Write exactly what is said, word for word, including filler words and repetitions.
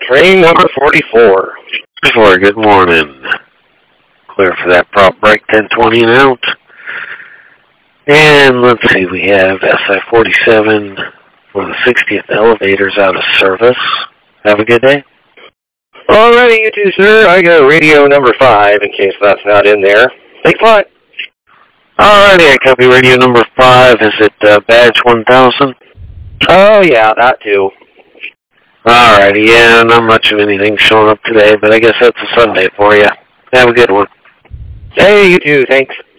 Train number forty-four. Before, good morning. Clear for that prop break, ten twenty and out. And let's see, we have S I forty-seven for the sixtieth elevators out of service. Have a good day. Alrighty, you too, sir. I got radio number five in case that's not in there. Thanks a lot. Alrighty, I copy radio number five. Is it uh, badge one thousand? Oh, yeah, that too. Alrighty, yeah, not much of anything showing up today, but I guess that's a Sunday for you. Have a good one. Hey, you too. Thanks.